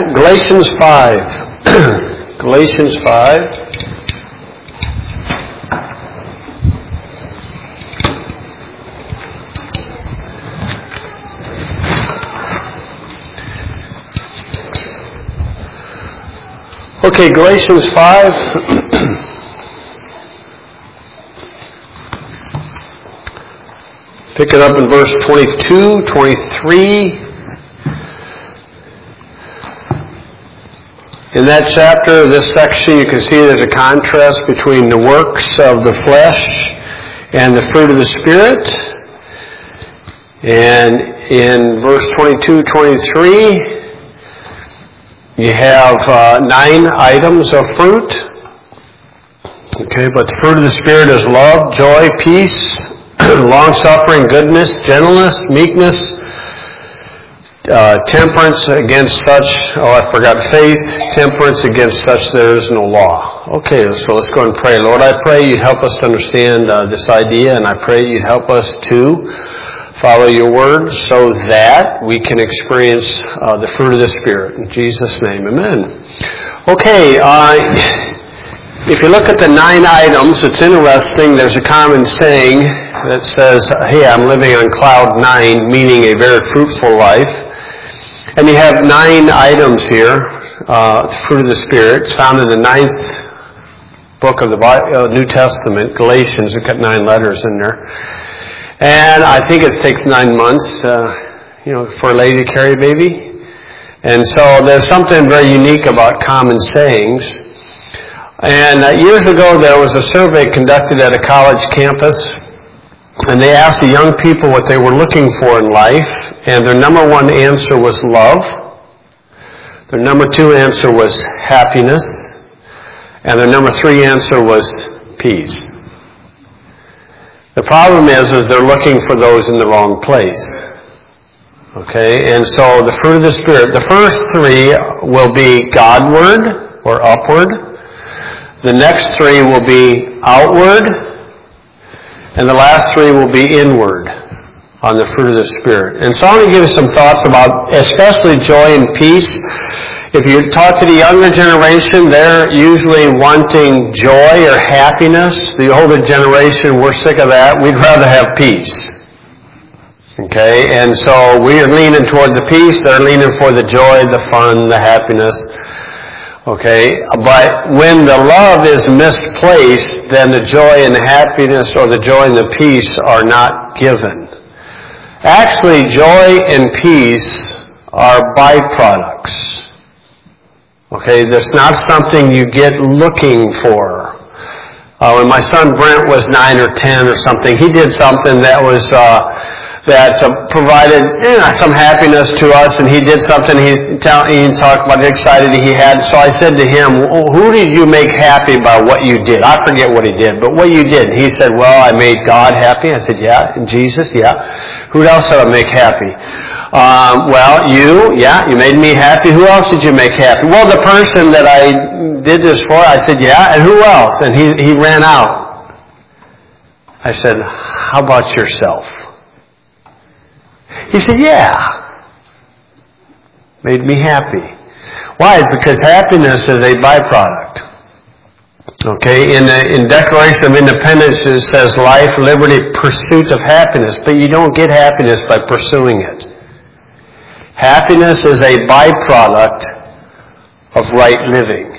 Galatians 5. Galatians 5. Okay, Galatians 5. Pick it up in verse 22, 23. In that chapter, this section, you can see there's a contrast between the works of the flesh and the fruit of the Spirit. And in verse 22, 23, you have 9 items of fruit. Okay, but the fruit of the Spirit is love, joy, peace, long-suffering, goodness, gentleness, meekness, temperance. Against such, faith. Temperance, against such there is no law. Okay, so let's go and pray. Lord, I pray you'd help us to understand this idea, and I pray you'd help us to follow your word so that we can experience the fruit of the Spirit. In Jesus' name, amen. Okay, if you look at the 9 items, it's interesting. There's a common saying that says, hey, I'm living on cloud 9, meaning a very fruitful life. And you have 9 items here, fruit of the Spirit. It's found in the 9th book of the New Testament, Galatians. It's got 9 letters in there. And I think it takes 9 months, for a lady to carry a baby. And so there's something very unique about common sayings. And years ago, there was a survey conducted at a college campus, and they asked the young people what they were looking for in life, and their number 1 answer was love. Their number 2 answer was happiness, and their number 3 answer was peace. The problem is they're looking for those in the wrong place. Okay, and so the fruit of the Spirit, the first 3 will be Godward or upward. The next 3 will be outward. And the last 3 will be inward on the fruit of the Spirit. And so I'm going to give you some thoughts about especially joy and peace. If you talk to the younger generation, they're usually wanting joy or happiness. The older generation, we're sick of that. We'd rather have peace. Okay, and so we are leaning toward the peace. They're leaning for the joy, the fun, the happiness. Okay, but when the love is misplaced, then the joy and the happiness or the joy and the peace are not given. Actually, joy and peace are byproducts. Okay, that's not something you get looking for. When my son Brent was 9 or 10 or something, he did something that was that provided some happiness to us, and he did something. He talked about the excited he had. So I said to him, "Who did you make happy by what you did?" I forget what he did, but what you did. He said, "Well, I made God happy." I said, "Yeah, and Jesus, yeah. Who else did I make happy?" "Well, you made me happy. Who else did you make happy?" "Well, the person that I did this for." I said, "Yeah, and who else?" And he ran out. I said, "How about yourself?" He said, "Yeah. Made me happy." Why? Because happiness is a byproduct. Okay, in Declaration of Independence it says life, liberty, pursuit of happiness, but you don't get happiness by pursuing it. Happiness is a byproduct of right living.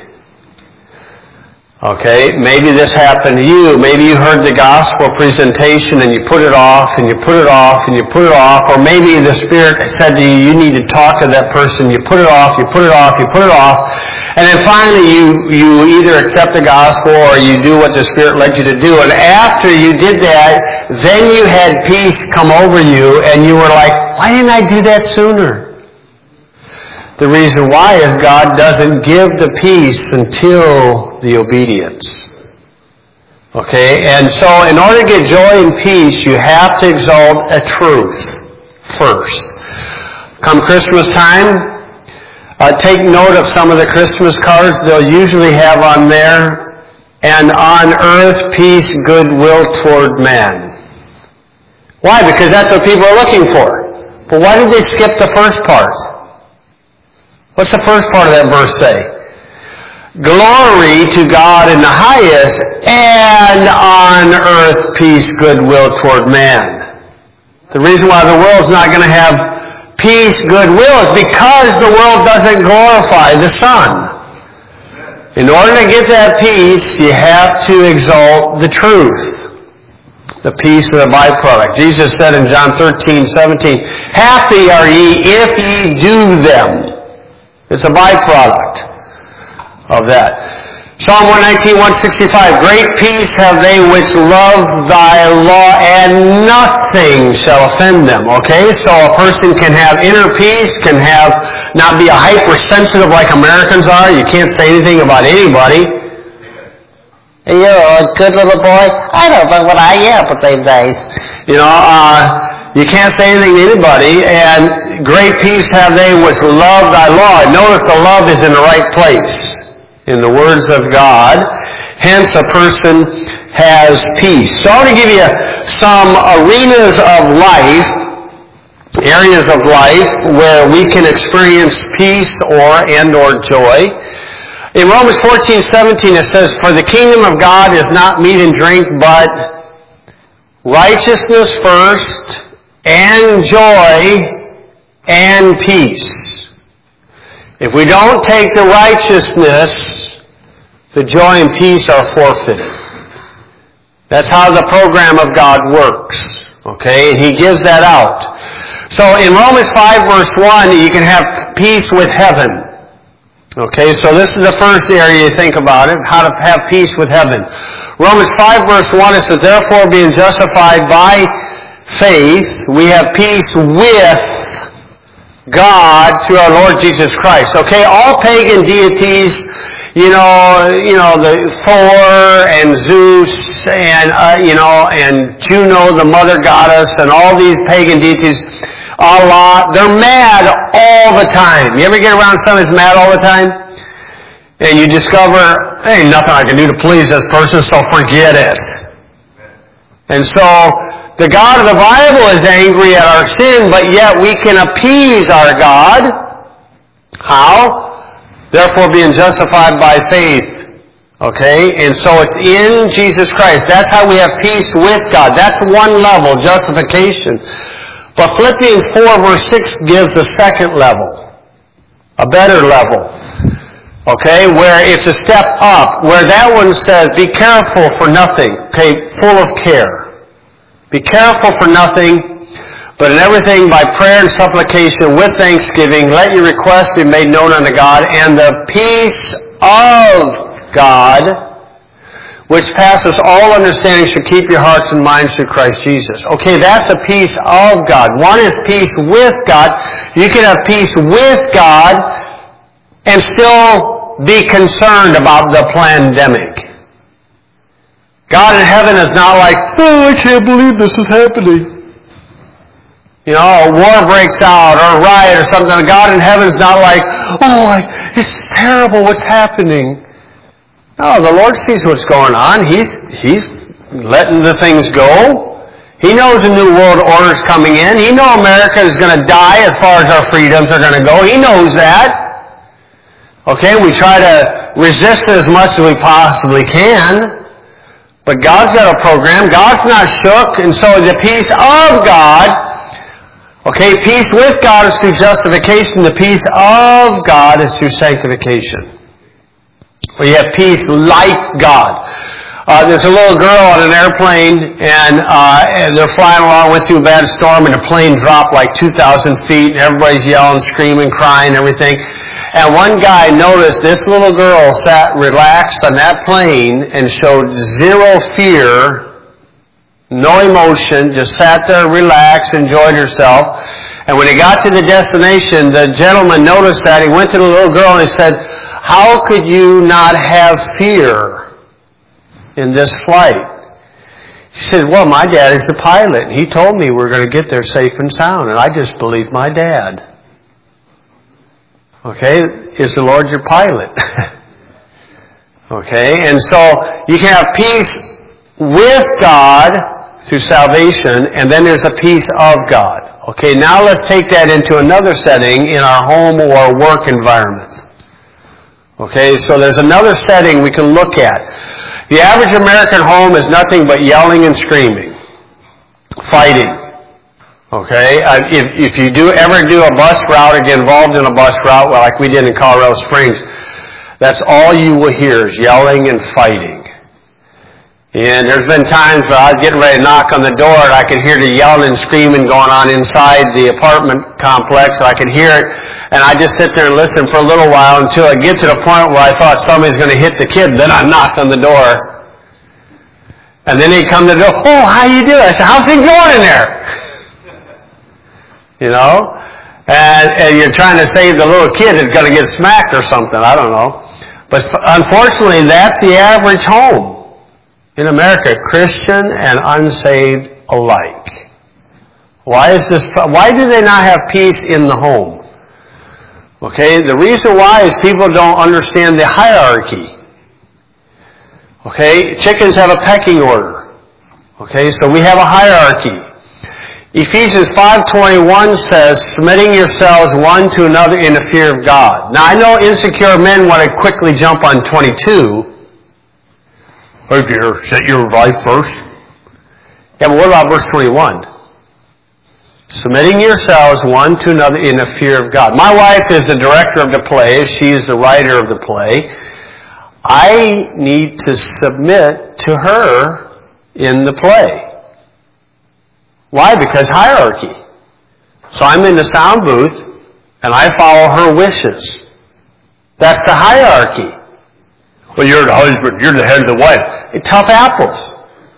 Okay, maybe this happened to you. Maybe you heard the gospel presentation and you put it off and you put it off and you put it off. Or maybe the Spirit said to you, you need to talk to that person. You put it off, you put it off, you put it off. And then finally you either accept the gospel or you do what the Spirit led you to do. And after you did that, then you had peace come over you and you were like, why didn't I do that sooner? The reason why is God doesn't give the peace until the obedience. Okay? And so in order to get joy and peace, you have to exalt a truth first. Come Christmas time, take note of some of the Christmas cards. They'll usually have on there, "And on earth peace, goodwill toward man." Why? Because that's what people are looking for. But why did they skip the first part? What's the first part of that verse say? Glory to God in the highest, and on earth peace, goodwill toward man. The reason why the world's not going to have peace, goodwill is because the world doesn't glorify the Son. In order to get that peace, you have to exalt the truth. The peace of the byproduct. Jesus said in John 13:17, happy are ye if ye do them. It's a byproduct of that. Psalm 119:165, great peace have they which love thy law, and nothing shall offend them. Okay, so a person can have inner peace, can have not be a hypersensitive like Americans are. You can't say anything about anybody. Hey, you're a good little boy. I don't know what I am, but these days. You can't say anything to anybody, and great peace have they which love thy law. Notice the love is in the right place. In the words of God, hence a person has peace. So I want to give you some arenas of life, areas of life where we can experience peace or joy. In Romans 14:17 it says, for the kingdom of God is not meat and drink, but righteousness first, and joy, and peace. If we don't take the righteousness, the joy and peace are forfeited. That's how the program of God works. Okay? And He gives that out. So in Romans 5 verse 1, you can have peace with heaven. Okay? So this is the first area you think about it, how to have peace with heaven. Romans 5 verse 1, it says, therefore being justified by faith, we have peace with God through our Lord Jesus Christ. Okay, all pagan deities, the Thor and Zeus and and Juno, the mother goddess, and all these pagan deities, Allah, they're mad all the time. You ever get around someone who's mad all the time? And you discover, hey, nothing I can do to please this person, so forget it. And so, the God of the Bible is angry at our sin, but yet we can appease our God. How? Therefore being justified by faith. Okay? And so it's in Jesus Christ. That's how we have peace with God. That's one level, justification. But Philippians 4 verse 6 gives a second level. A better level. Okay? Where it's a step up. Where that one says, be careful for nothing. Okay? Full of care. Be careful for nothing, but in everything by prayer and supplication with thanksgiving, let your requests be made known unto God, and the peace of God, which passes all understanding, should keep your hearts and minds through Christ Jesus. Okay, that's the peace of God. One is peace with God. You can have peace with God and still be concerned about the pandemic. God in heaven is not like, oh, I can't believe this is happening. A war breaks out or a riot or something. God in heaven is not like, oh, it's terrible what's happening. No, the Lord sees what's going on. He's letting the things go. He knows a new world order is coming in. He knows America is going to die as far as our freedoms are going to go. He knows that. Okay, we try to resist it as much as we possibly can. But God's got a program. God's not shook. And so the peace of God, okay, peace with God is through justification. The peace of God is through sanctification. Where you have peace like God. There's a little girl on an airplane, and they're flying along, went through a bad storm, and the plane dropped like 2,000 feet, and everybody's yelling, screaming, crying, everything. And one guy noticed this little girl sat relaxed on that plane and showed zero fear, no emotion, just sat there relaxed, enjoyed herself. And when he got to the destination, the gentleman noticed that. He went to the little girl and he said, how could you not have fear in this flight? She said, well, my dad is the pilot, and he told me we're going to get there safe and sound, and I just believe my dad. Okay, is the Lord your pilot? Okay, and so you can have peace with God through salvation, and then there's a peace of God. Okay, now let's take that into another setting in our home or work environment. Okay, so there's another setting we can look at. The average American home is nothing but yelling and screaming, fighting. Okay, if you ever do a bus route or get involved in a bus route, like we did in Colorado Springs, that's all you will hear is yelling and fighting. And there's been times where I was getting ready to knock on the door and I could hear the yelling and screaming going on inside the apartment complex. I could hear it, and I just sit there and listen for a little while until it gets to the point where I thought somebody's going to hit the kid. Then I knocked on the door. And then he'd come to the door, "Oh, how you doing?" I said, "How's things going in there?" You know? And you're trying to save the little kid that's going to get smacked or something. I don't know. But unfortunately, that's the average home in America, Christian and unsaved alike. Why do they not have peace in the home? Okay, the reason why is people don't understand the hierarchy. Okay, chickens have a pecking order. Okay, so we have a hierarchy. Ephesians 5:21 says, submitting yourselves one to another in the fear of God. Now I know insecure men want to quickly jump on 22. "Hey dear, set your life first." Yeah, but what about verse 21? Submitting yourselves one to another in the fear of God. My wife is the director of the play. She is the writer of the play. I need to submit to her in the play. Why? Because hierarchy. So I'm in the sound booth, and I follow her wishes. That's the hierarchy. "Well, you're the husband, you're the head of the wife." Tough apples.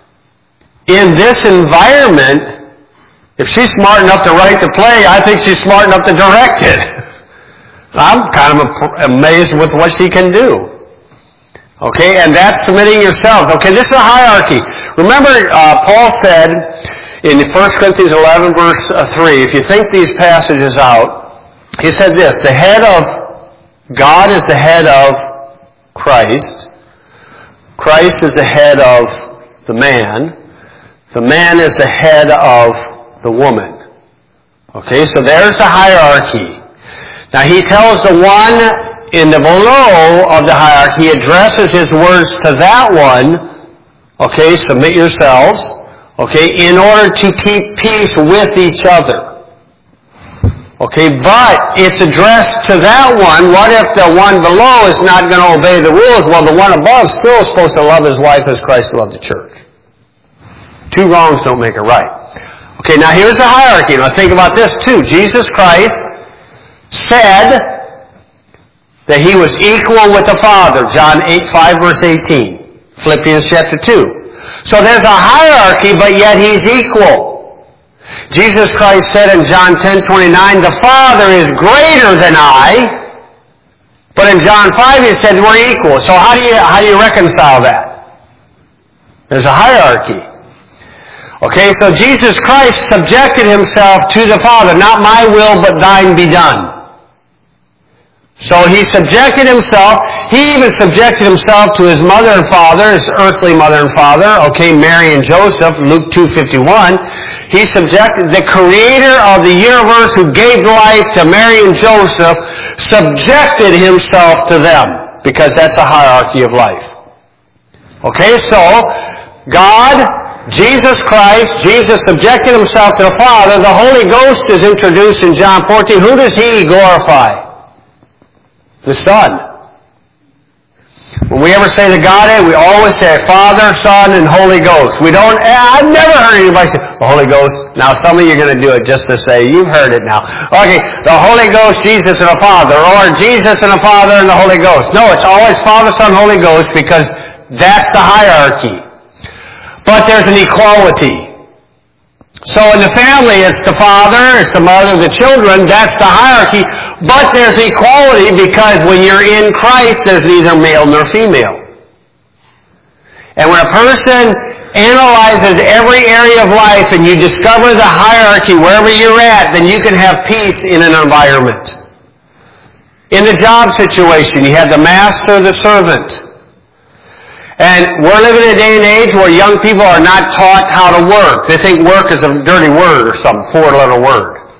In this environment, if she's smart enough to write the play, I think she's smart enough to direct it. I'm kind of amazed with what she can do. Okay, and that's submitting yourselves. Okay, this is a hierarchy. Remember, Paul said in 1 Corinthians 11, verse 3, if you think these passages out, he said this, the head of God is the head of Christ. Christ is the head of the man. The man is the head of the woman. Okay, so there's the hierarchy. Now he tells the one in the below of the hierarchy, he addresses his words to that one, okay, submit yourselves, okay, in order to keep peace with each other. Okay, but it's addressed to that one. What if the one below is not going to obey the rules? Well, the one above still is supposed to love his wife as Christ loved the church. Two wrongs don't make a right. Okay, now here's the hierarchy. Now think about this too. Jesus Christ said that he was equal with the Father. John 5 verse 18. Philippians chapter 2. So there's a hierarchy, but yet he's equal. Jesus Christ said in John 10:29, the Father is greater than I. But in John 5 he said we're equal. So how do you reconcile that? There's a hierarchy. Okay, so Jesus Christ subjected himself to the Father. Not my will, but thine be done. So he subjected himself. He even subjected himself to his mother and father, his earthly mother and father. Okay, Mary and Joseph, Luke 2:51. He subjected the creator of the universe who gave life to Mary and Joseph, subjected himself to them, because that's a hierarchy of life. Okay, so God, Jesus Christ, Jesus subjected himself to the Father. The Holy Ghost is introduced in John 14. Who does he glorify? The Son. When we ever say the Godhead, we always say Father, Son, and Holy Ghost. I've never heard anybody say the Holy Ghost. Now some of you are going to do it just to say, you've heard it now. Okay, the Holy Ghost, Jesus, and the Father, or Jesus and the Father and the Holy Ghost. No, it's always Father, Son, Holy Ghost, because that's the hierarchy. But there's an equality. So in the family, it's the father, it's the mother, the children, that's the hierarchy. But there's equality because when you're in Christ, there's neither male nor female. And when a person analyzes every area of life and you discover the hierarchy wherever you're at, then you can have peace in an environment. In the job situation, you have the master, the servant. And we're living in a day and age where young people are not taught how to work. They think work is a dirty word or some four-letter word.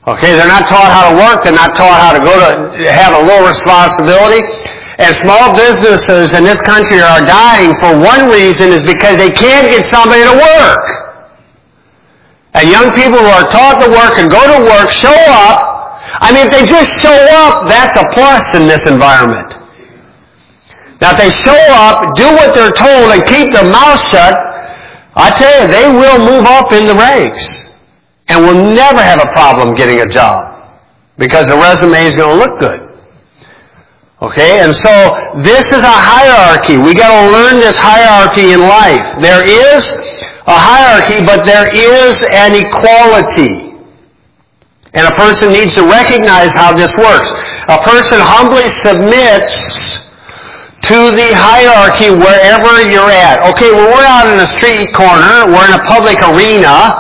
Okay, they're not taught how to work. They're not taught how to have a little responsibility. And small businesses in this country are dying for one reason, is because they can't get somebody to work. And young people who are taught to work and go to work, show up. I mean, if they just show up, that's a plus in this environment. Now, if they show up, do what they're told, and keep their mouth shut, I tell you, they will move up in the ranks. And will never have a problem getting a job. Because the resume is going to look good. Okay, and so this is a hierarchy. We got to learn this hierarchy in life. There is a hierarchy, but there is an equality. And a person needs to recognize how this works. A person humbly submits to the hierarchy wherever you're at. Okay, when we're out in a street corner, we're in a public arena,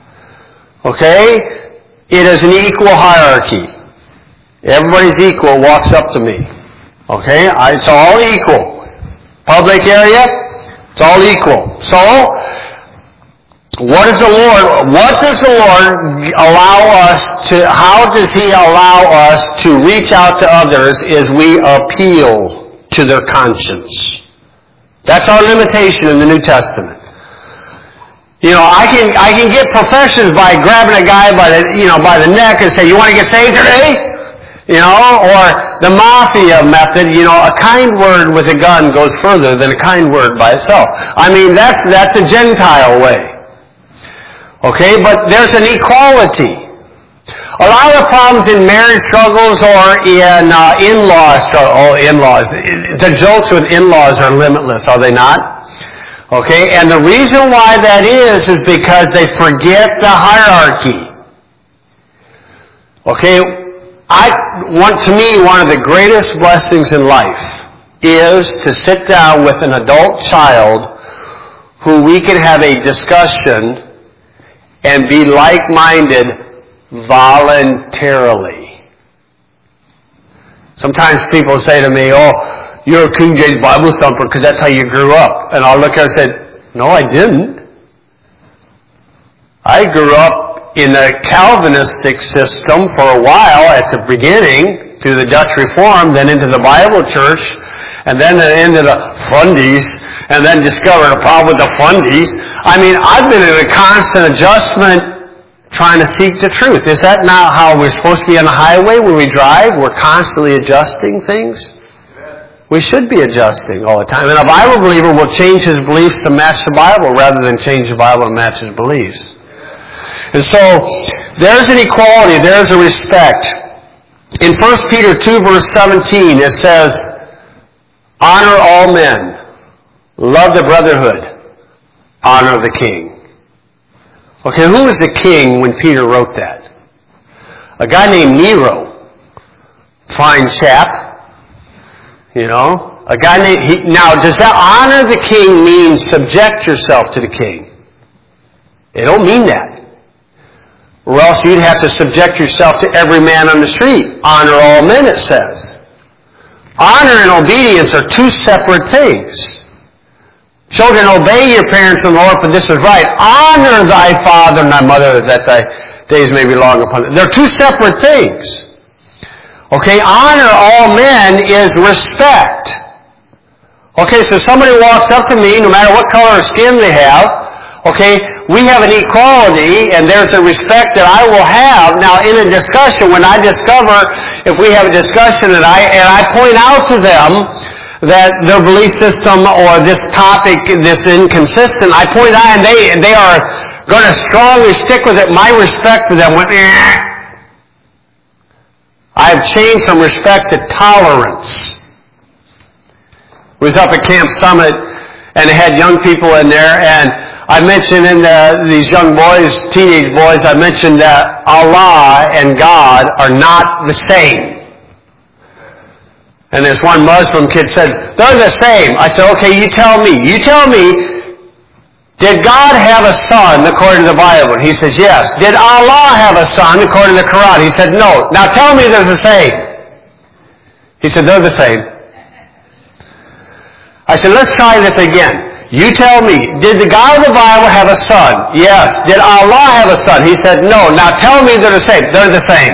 okay, it is an equal hierarchy. Everybody's equal, walks up to me. Okay, it's all equal. Public area, it's all equal. So, what does the Lord allow us to, how does He allow us to reach out to others as we appeal to their conscience? That's our limitation in the New Testament. You know, I can get professions by grabbing a guy by the neck and say, "You want to get saved today?" You know, or the mafia method, you know, a kind word with a gun goes further than a kind word by itself. I mean, that's a Gentile way. Okay, but there's an equality. A lot of problems in marriage struggles or in in-laws. The jokes with in-laws are limitless, are they not? Okay, and the reason why that is because they forget the hierarchy. Okay, to me, one of the greatest blessings in life is to sit down with an adult child who we can have a discussion and be like-minded voluntarily. Sometimes people say to me, "Oh, you're a King James Bible thumper because that's how you grew up." And I'll look at her and say, "No, I didn't. I grew up in a Calvinistic system for a while at the beginning, through the Dutch Reform, then into the Bible Church, and then into the Fundies, and then discovered a problem with the Fundies." I mean, I've been in a constant adjustment trying to seek the truth. Is that not how we're supposed to be on the highway when we drive? We're constantly adjusting things. We should be adjusting all the time. And a Bible believer will change his beliefs to match the Bible rather than change the Bible to match his beliefs. And so, there's an equality, there's a respect. In 1 Peter 2 verse 17, it says, "Honor all men, love the brotherhood, honor the king." Okay, who was the king when Peter wrote that? A guy named Nero. Fine chap. You know? A guy named... Now, does that honor the king mean subject yourself to the king? It don't mean that. Or else you'd have to subject yourself to every man on the street. Honor all men, it says. Honor and obedience are two separate things. Children, obey your parents in the Lord, for this is right. Honor thy father and thy mother, that thy days may be long upon it. They're two separate things. Okay, honor all men is respect. Okay, so somebody walks up to me, no matter what color of skin they have, okay, we have an equality, and there's a respect that I will have. Now, in a discussion, when I discover, if we have a discussion and I point out to them that their belief system or this topic is inconsistent, I point out, and they are going to strongly stick with it. My respect for them went, I've changed from respect to tolerance. I was up at Camp Summit, and they had young people in there, and I mentioned in these young boys, teenage boys, I mentioned that Allah and God are not the same. And this one Muslim kid said, "They're the same." I said, "Okay, you tell me, did God have a son according to the Bible?" And he says, "Yes." "Did Allah have a son according to the Quran?" He said, "No." "Now tell me they're the same." He said, "They're the same." I said, "Let's try this again. You tell me, did the God of the Bible have a son? Yes. Did Allah have a son? He said, no. Now tell me they're the same. They're the same.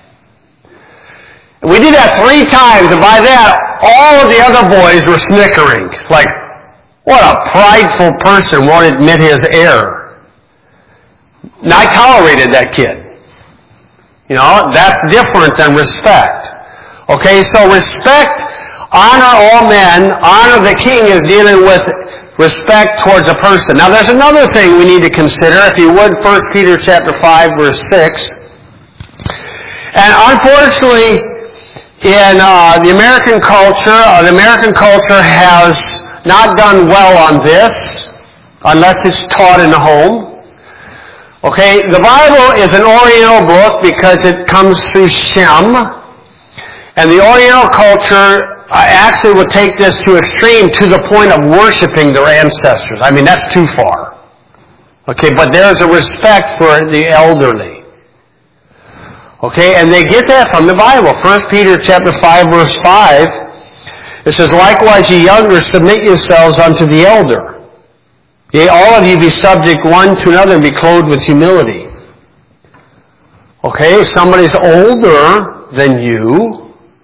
We did that 3 times, and by that, all of the other boys were snickering. Like, what a prideful person won't admit his error. And I tolerated that kid. You know, that's different than respect. Okay, so respect, honor all men, honor the king is dealing with respect towards a person. Now there's another thing we need to consider, if you would, 1 Peter chapter 5, verse 6. And unfortunately, in the American culture has not done well on this, unless it's taught in the home. Okay, the Bible is an Oriental book because it comes through Shem. And the Oriental culture actually would take this to extreme to the point of worshiping their ancestors. I mean, that's too far. Okay, but there's a respect for the elderly. Okay, and they get that from the Bible. 1 Peter chapter 5, verse 5, it says, likewise, ye younger, submit yourselves unto the elder. Yea, all of you be subject one to another and be clothed with humility. Okay, somebody's older than you.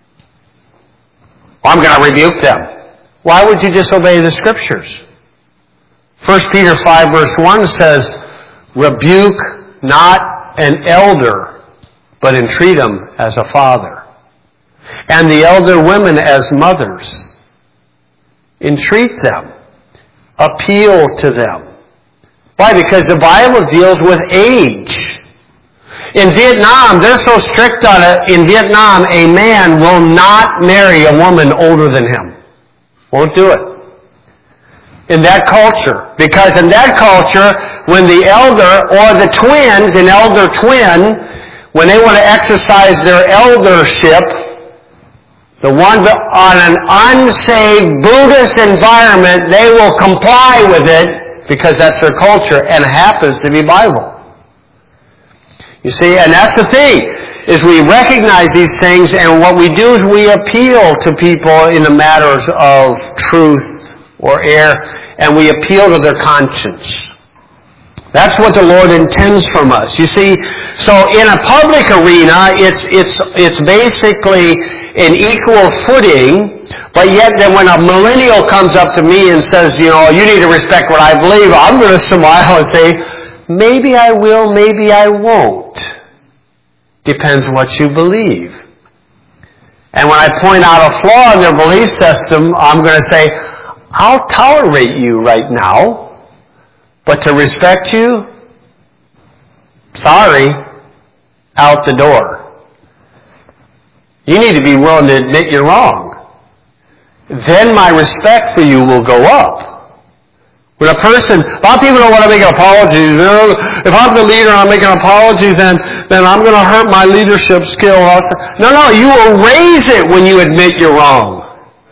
I'm going to rebuke them. Why would you disobey the Scriptures? 1 Peter 5 verse 1 says, rebuke not an elder, but entreat him as a father. And the elder women as mothers. Entreat them. Appeal to them. Why? Because the Bible deals with age. In Vietnam, they're so strict on it. In Vietnam, a man will not marry a woman older than him. Won't do it. In that culture. Because in that culture, when the elder or the twins, an elder twin, when they want to exercise their eldership, the ones on an unsaved Buddhist environment, they will comply with it because that's their culture and it happens to be Bible. You see, and that's the thing, is we recognize these things, and what we do is we appeal to people in the matters of truth or error, and we appeal to their conscience. That's what the Lord intends from us. You see, so in a public arena, it's basically an equal footing, but yet then when a millennial comes up to me and says, you know, you need to respect what I believe, I'm going to smile and say, maybe I will, maybe I won't. Depends what you believe. And when I point out a flaw in their belief system, I'm going to say, I'll tolerate you right now, but to respect you, sorry, out the door. You need to be willing to admit you're wrong. Then my respect for you will go up. When a person, a lot of people don't want to make apologies. You know, if I'm the leader and I'm making apologies, then I'm going to hurt my leadership skill. No, you will raise it when you admit you're wrong.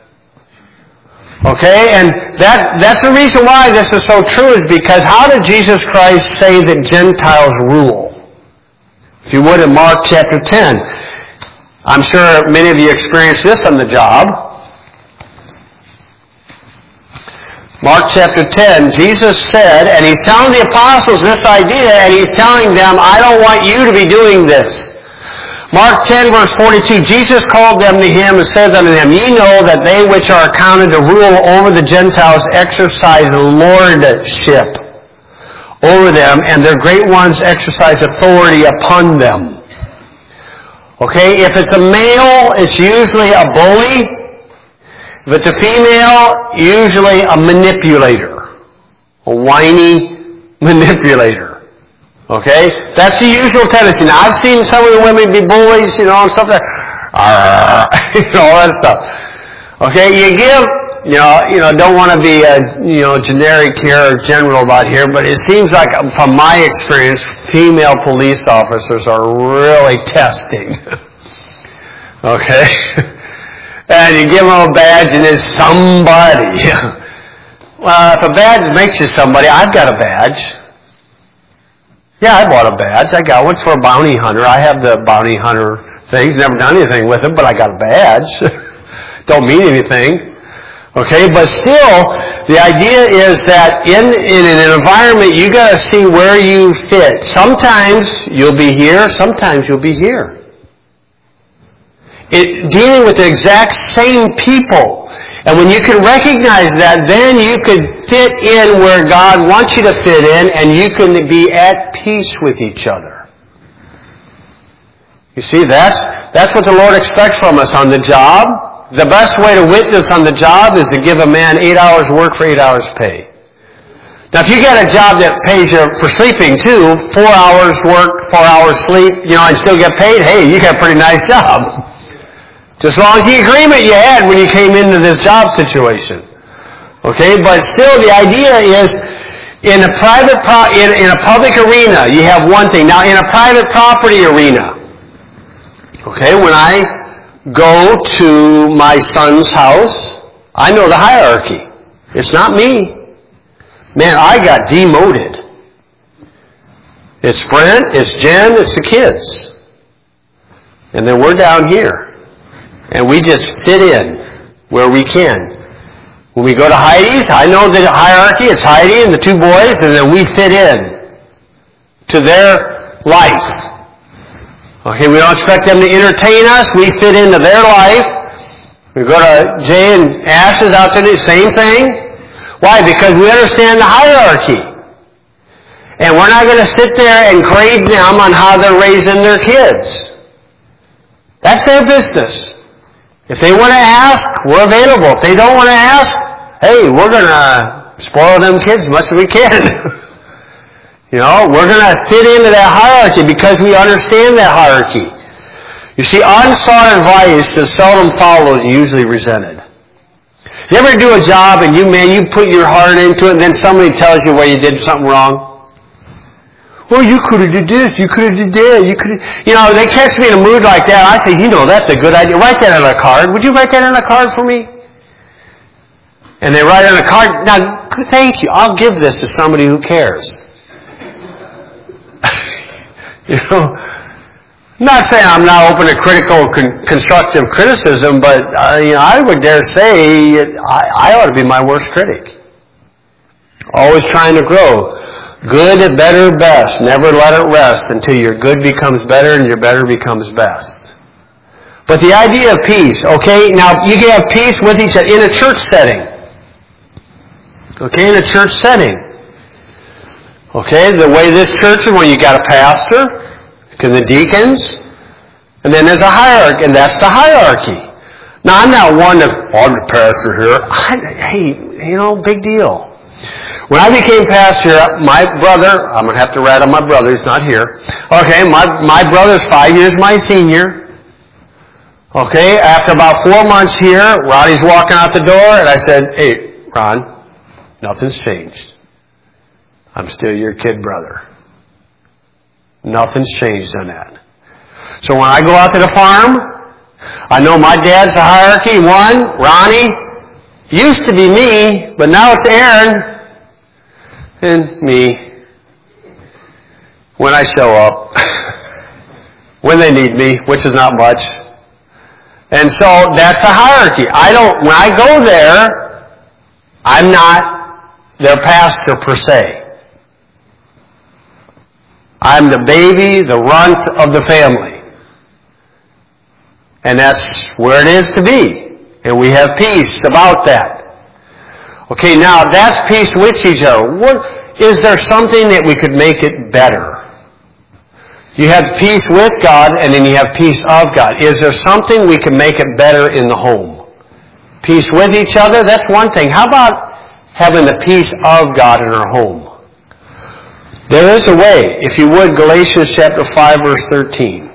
Okay, and that's the reason why this is so true, is because how did Jesus Christ say that Gentiles rule? If you would, in Mark chapter 10. I'm sure many of you experienced this on the job. Mark chapter 10, Jesus said, and he's telling the apostles this idea, and he's telling them, I don't want you to be doing this. Mark 10, verse 42, Jesus called them to him and said unto them, Ye know that they which are accounted to rule over the Gentiles exercise lordship over them, and their great ones exercise authority upon them. Okay, if it's a male, it's usually a bully. If it's a female, usually a manipulator. A whiny manipulator. Okay? That's the usual tendency. Now, I've seen some of the women be bullies, you know, and stuff like that. You know, all that stuff. Okay? You give, you know, don't want to be a, generic here or general about here, but it seems like, from my experience, female police officers are really testing. Okay? And you give them a badge and it's somebody. Well, if a badge makes you somebody, I've got a badge. Yeah, I bought a badge. I got one for a bounty hunter. I have the bounty hunter things. Never done anything with it, but I got a badge. Don't mean anything. Okay, but still, the idea is that in an environment, you got to see where you fit. Sometimes you'll be here, sometimes you'll be here. Dealing with the exact same people. And when you can recognize that, then you can fit in where God wants you to fit in, and you can be at peace with each other. You see, that's what the Lord expects from us on the job. The best way to witness on the job is to give a man 8 hours work for 8 hours pay. Now, if you got a job that pays you for sleeping too, 4 hours work, 4 hours sleep, and still get paid, hey, you got a pretty nice job. Just as long as the agreement you had when you came into this job situation. Okay, but still the idea is in a in a public arena, you have one thing. Now, in a private property arena, okay, when I go to my son's house, I know the hierarchy. It's not me. Man, I got demoted. It's Brent, it's Jen, it's the kids. And then we're down here. And we just fit in where we can. When we go to Heidi's, I know the hierarchy. It's Heidi and the two boys, and then we fit in to their life. Okay, we don't expect them to entertain us. We fit into their life. We go to Jay and Ash's out there, the same thing. Why? Because we understand the hierarchy. And we're not going to sit there and grade them on how they're raising their kids. That's their business. If they want to ask, we're available. If they don't want to ask, hey, we're going to spoil them kids as much as we can. We're going to fit into that hierarchy because we understand that hierarchy. You see, unsought advice is seldom followed and usually resented. You ever do a job and you put your heart into it, and then somebody tells you where you did something wrong? Well, you could have did this, you could have did that, you could have... they catch me in a mood like that. I say, that's a good idea. Write that on a card. Would you write that on a card for me? And they write on a card. Now, thank you. I'll give this to somebody who cares. I'm not saying I'm not open to critical, constructive criticism, but I would dare say I ought to be my worst critic. Always trying to grow. Good, better, best. Never let it rest until your good becomes better and your better becomes best. But the idea of peace, okay, now you can have peace with each other in a church setting. Okay, in a church setting. Okay, the way this church is, when you got a pastor, and the deacons, and then there's a hierarchy, and that's the hierarchy. Now, I'm not one to, I'm the pastor here. Big deal. When I became pastor, my brother, I'm going to have to rat on my brother, he's not here. Okay, my brother's 5 years my senior. Okay, after about 4 months here, Ronnie's walking out the door, and I said, hey, Ron, nothing's changed. I'm still your kid brother. Nothing's changed on that. So when I go out to the farm, I know my dad's the hierarchy. One, Ronnie, used to be me, but now it's Aaron and me. When I show up, when they need me, which is not much. And so that's the hierarchy. When I go there, I'm not their pastor per se. I'm the baby, the runt of the family. And that's where it is to be. And we have peace about that. Okay, now that's peace with each other. Is there something that we could make it better? You have peace with God, and then you have peace of God. Is there something we can make it better in the home? Peace with each other, that's one thing. How about having the peace of God in our home? There is a way. If you would, Galatians chapter 5, verse 13.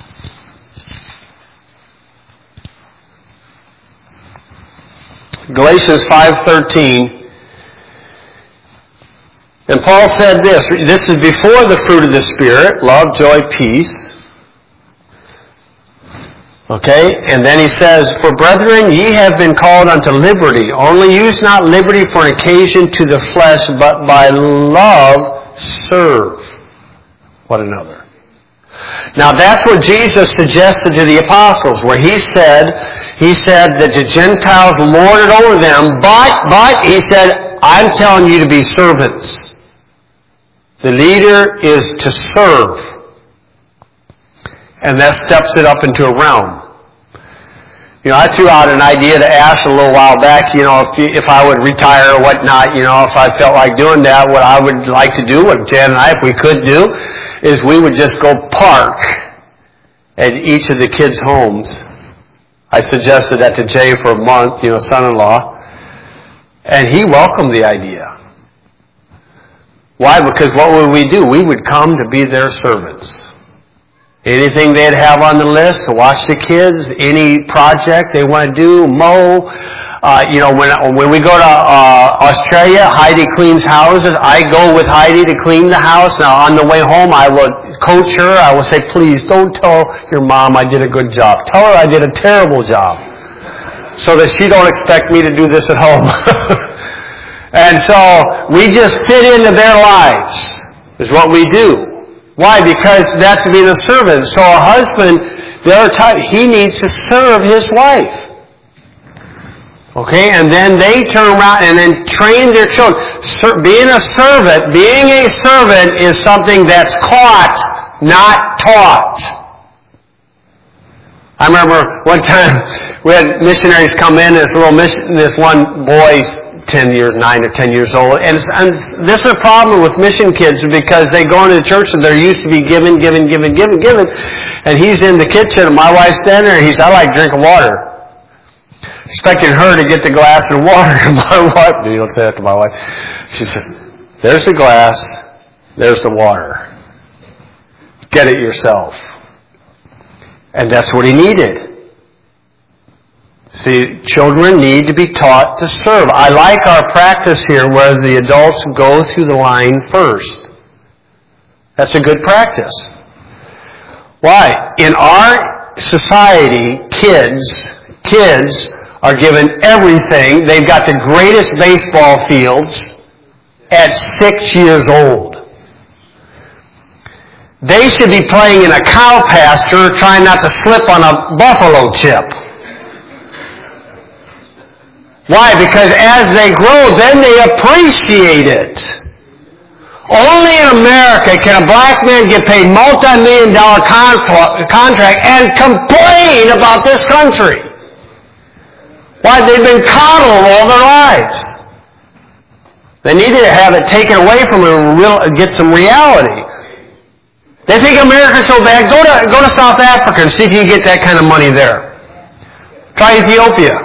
Galatians 5:13. And Paul said this. This is before the fruit of the Spirit, love, joy, peace. Okay? And then he says, for brethren, ye have been called unto liberty. Only use not liberty for an occasion to the flesh, but by love serve one another. Now that's what Jesus suggested to the apostles, where he said that the Gentiles lorded over them, but he said, I'm telling you to be servants. The leader is to serve. And that steps it up into a realm. I threw out an idea to Ash a little while back, if I would retire or whatnot, if I felt like doing that, what I would like to do, what Jan and I, if we could do, is we would just go park at each of the kids' homes. I suggested that to Jay for a month, son-in-law, and he welcomed the idea. Why? Because what would we do? We would come to be their servants. Anything they'd have on the list, to watch the kids, any project they want to do, mow. When we go to Australia, Heidi cleans houses. I go with Heidi to clean the house. Now, on the way home, I will coach her. I will say, please don't tell your mom I did a good job. Tell her I did a terrible job, so that she don't expect me to do this at home. And so we just fit into their lives, is what we do. Why? Because that's being a servant. So a husband, there are times he needs to serve his wife. Okay? And then they turn around and then train their children. Being a servant is something that's caught, not taught. I remember one time we had missionaries come in, this one boy, 9 or 10 years old. And this is a problem with mission kids, because they go into the church and they're used to be given. And he's in the kitchen and my wife's standing there and he said, I like drinking water. Expecting her to get the glass of water. And my wife, you don't say that to my wife. She said, there's the glass, there's the water. Get it yourself. And that's what he needed. See, children need to be taught to serve. I like our practice here where the adults go through the line first. That's a good practice. Why? In our society, kids are given everything. They've got the greatest baseball fields at 6 years old. They should be playing in a cow pasture trying not to slip on a buffalo chip. Why? Because as they grow, then they appreciate it. Only in America can a black man get paid multi-million-dollar contract and complain about this country. Why? They've been coddled all their lives. They need to have it taken away from them and get some reality. They think America's so bad. Go to South Africa and see if you can get that kind of money there. Try Ethiopia.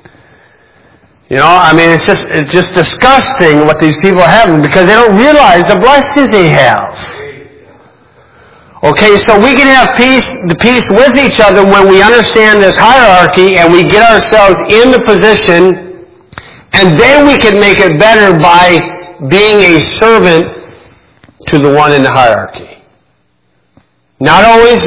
It's just disgusting what these people have, because they don't realize the blessings they have. Okay, so we can have peace with each other when we understand this hierarchy and we get ourselves in the position, and then we can make it better by being a servant to the one in the hierarchy. Not always,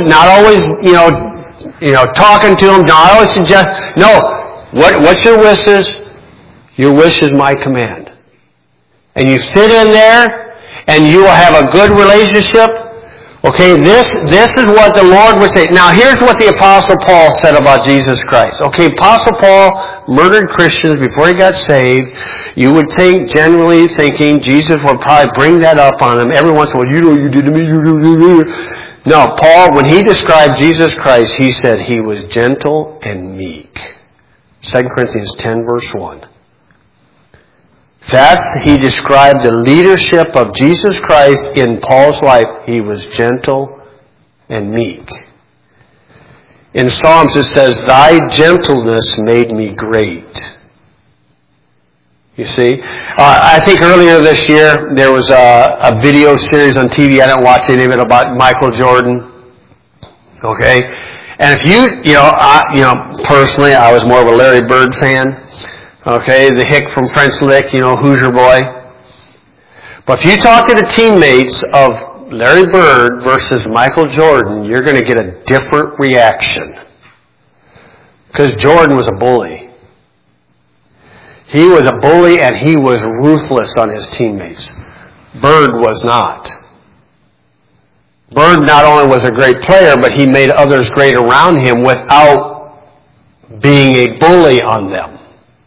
talking to them. Not always suggest. No, what's your wishes? Your wish is my command. And you fit in there, and you will have a good relationship. Okay, this is what the Lord would say. Now, here's what the Apostle Paul said about Jesus Christ. Okay, Apostle Paul murdered Christians before he got saved. You would think, generally thinking, Jesus would probably bring that up on them. Every once in a while, you did to me, No, Paul, when he described Jesus Christ, he said he was gentle and meek. 2 Corinthians 10, verse 1. He described the leadership of Jesus Christ in Paul's life. He was gentle and meek. In Psalms it says, thy gentleness made me great. You see? I think earlier this year there was a video series on TV. I didn't watch any of it, about Michael Jordan. Okay? And if personally, I was more of a Larry Bird fan. Okay, the hick from French Lick, Hoosier boy. But if you talk to the teammates of Larry Bird versus Michael Jordan, you're going to get a different reaction. Because Jordan was a bully. He was a bully and he was ruthless on his teammates. Bird was not. Bird not only was a great player, but he made others great around him without being a bully on them.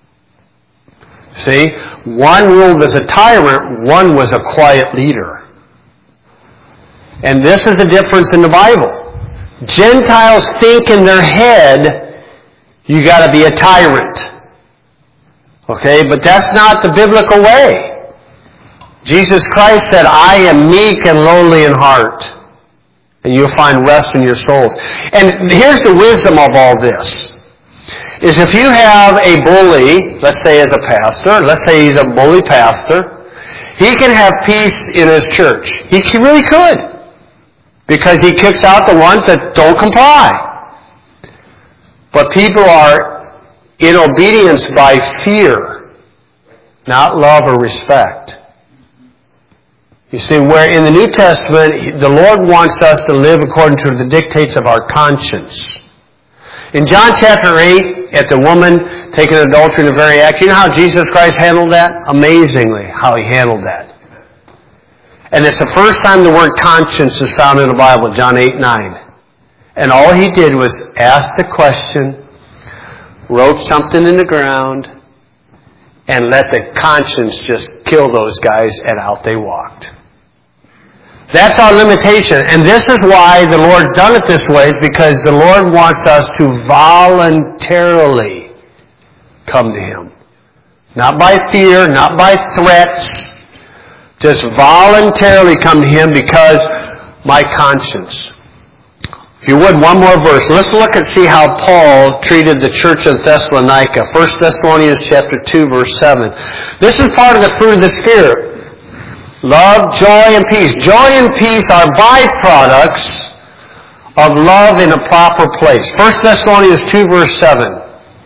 See? One ruled as a tyrant, one was a quiet leader. And this is the difference in the Bible. Gentiles think in their head, you got to be a tyrant. Okay? But that's not the biblical way. Jesus Christ said, I am meek and lowly in heart, and you'll find rest in your souls. And here's the wisdom of all this. Is if you have a bully, let's say as a pastor, let's say he's a bully pastor, he can have peace in his church. He really could. Because he kicks out the ones that don't comply. But people are in obedience by fear, not love or respect. You see, where in the New Testament, the Lord wants us to live according to the dictates of our conscience. In John chapter 8, at the woman taking adultery in the very act, you know how Jesus Christ handled that? Amazingly, how he handled that. And it's the first time the word conscience is found in the Bible, John 8:9. And all he did was ask the question, wrote something in the ground, and let the conscience just kill those guys, and out they walked. That's our limitation. And this is why the Lord's done it this way, is because the Lord wants us to voluntarily come to Him. Not by fear, not by threats. Just voluntarily come to Him because my conscience. If you would, one more verse. Let's look and see how Paul treated the church of Thessalonica. 1 Thessalonians chapter 2, verse 7. This is part of the fruit of the Spirit. Love, joy, and peace. Joy and peace are byproducts of love in a proper place. 1 Thessalonians 2, verse 7.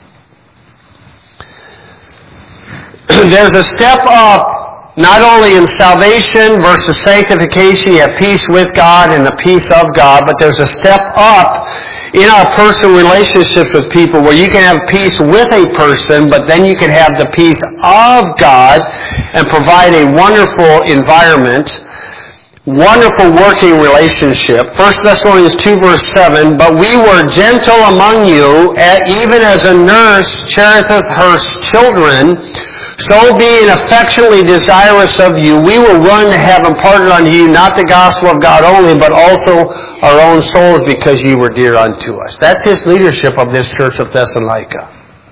There's a step up, not only in salvation versus sanctification, you have peace with God and the peace of God, but there's a step up in our personal relationships with people where you can have peace with a person, but then you can have the peace of God and provide a wonderful environment, wonderful working relationship. 1 Thessalonians 2 verse 7, but we were gentle among you, even as a nurse cherisheth her children, so being affectionately desirous of you, we were willing to have imparted unto you not the gospel of God only, but also our own souls, because you were dear unto us. That's his leadership of this church of Thessalonica.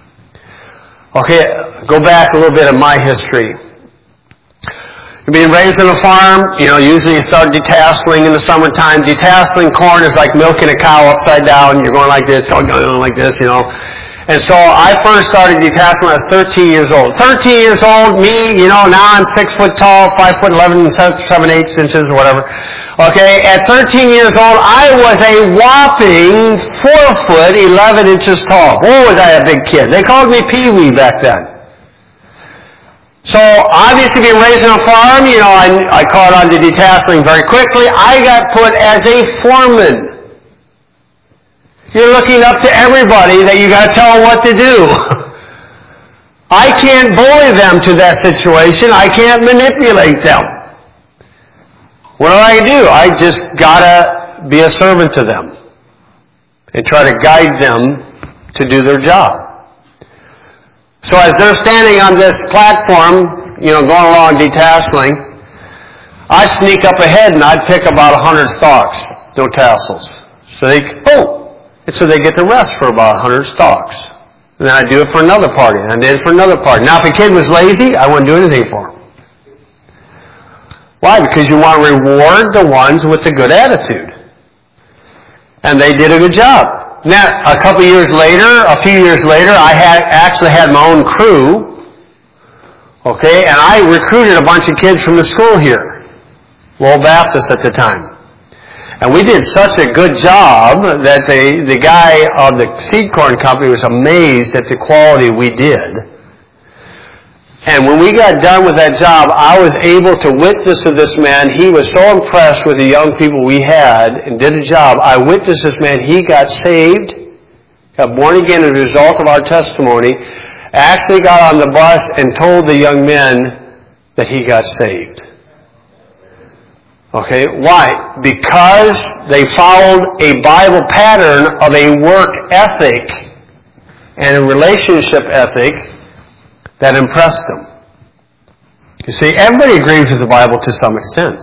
Okay, go back a little bit of my history. Being raised on a farm, usually you start detasseling in the summertime. Detasseling corn is like milking a cow upside down. You're going like this, going like this, And so I first started detasseling when I was 13 years old. 13 years old, me, now I'm 6 foot tall, 5 foot 11, 7/8 inches, or whatever. Okay, at 13 years old, I was a whopping 4 foot 11 inches tall. Boy, was I a big kid. They called me Pee-wee back then. So, obviously being raised on a farm, I caught on to detasseling very quickly. I got put as a foreman. You're looking up to everybody that you got to tell them what to do. I can't bully them to that situation. I can't manipulate them. What do? I just got to be a servant to them and try to guide them to do their job. So as they're standing on this platform, going along detasseling, I sneak up ahead and I'd pick about 100 stalks, no tassels. So and so they get the rest for about 100 stalks. And then I do it for another party, and I did it for another party. Now, if a kid was lazy, I wouldn't do anything for him. Why? Because you want to reward the ones with the good attitude. And they did a good job. Now, a few years later, I actually had my own crew. Okay, and I recruited a bunch of kids from the school here. Lowell Baptist at the time. And we did such a good job that the guy of the seed corn company was amazed at the quality we did. And when we got done with that job, I was able to witness to this man. He was so impressed with the young people we had and did a job. I witnessed this man. He got saved, got born again as a result of our testimony, actually got on the bus and told the young men that he got saved. Okay, why? Because they followed a Bible pattern of a work ethic and a relationship ethic that impressed them. You see, everybody agrees with the Bible to some extent.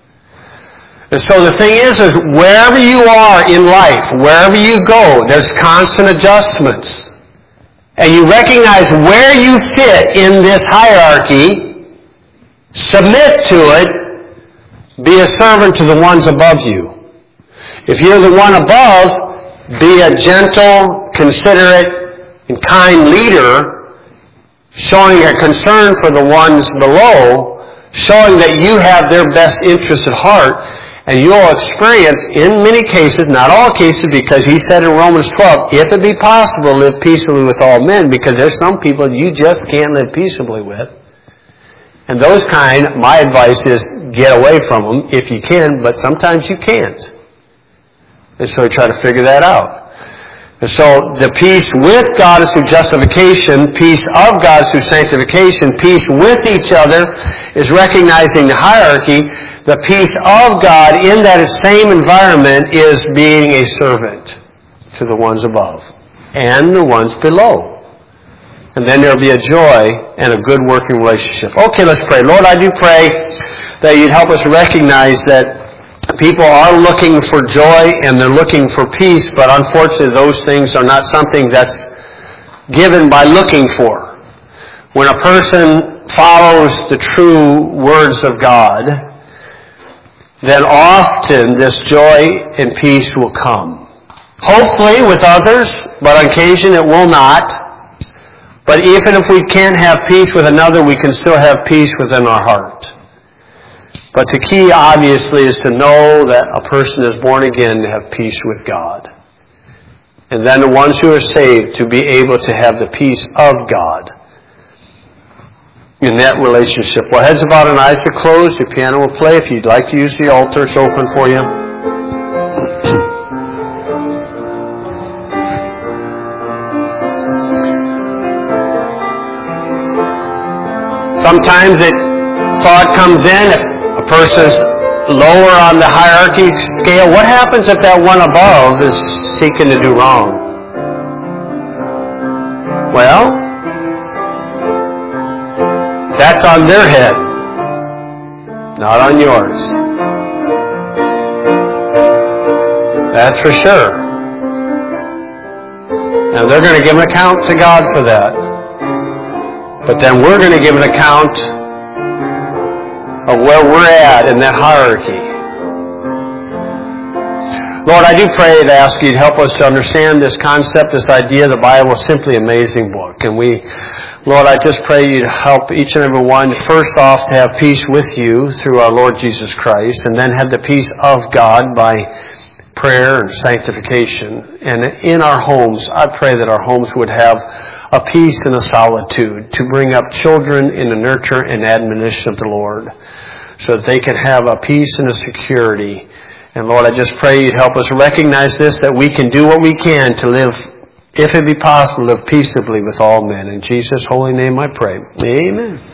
And so the thing is wherever you are in life, wherever you go, there's constant adjustments. And you recognize where you fit in this hierarchy, submit to it, be a servant to the ones above you. If you're the one above, be a gentle, considerate, and kind leader, showing a concern for the ones below, showing that you have their best interests at heart, and you'll experience, in many cases, not all cases, because he said in Romans 12, if it be possible, live peaceably with all men, because there's some people you just can't live peaceably with. And those kind, my advice is get away from them if you can, but sometimes you can't. And so we try to figure that out. And so the peace with God is through justification, peace of God is through sanctification, peace with each other is recognizing the hierarchy. The peace of God in that same environment is being a servant to the ones above and the ones below. And then there'll be a joy and a good working relationship. Okay, let's pray. Lord, I do pray that you'd help us recognize that people are looking for joy and they're looking for peace, but unfortunately those things are not something that's given by looking for. When a person follows the true words of God, then often this joy and peace will come. Hopefully with others, but on occasion it will not. But even if we can't have peace with another, we can still have peace within our heart. But the key, obviously, is to know that a person is born again to have peace with God. And then the ones who are saved to be able to have the peace of God in that relationship. Well, heads are bowed and eyes are closed. Your piano will play. If you'd like to use the altar, it's open for you. Sometimes thought comes in, if a person's lower on the hierarchy scale, what happens if that one above is seeking to do wrong? Well, that's on their head, not on yours. That's for sure. And they're going to give an account to God for that. But then we're going to give an account of where we're at in that hierarchy. Lord, I do pray and ask you to help us to understand this concept, this idea. The Bible is simply an amazing book. And Lord, I just pray you to help each and every one, first off, to have peace with you through our Lord Jesus Christ, and then have the peace of God by prayer and sanctification. And in our homes, I pray that our homes would have a peace and a solitude to bring up children in the nurture and admonition of the Lord so that they can have a peace and a security. And Lord, I just pray you'd help us recognize this, that we can do what we can to live, if it be possible, live peaceably with all men. In Jesus' holy name I pray. Amen.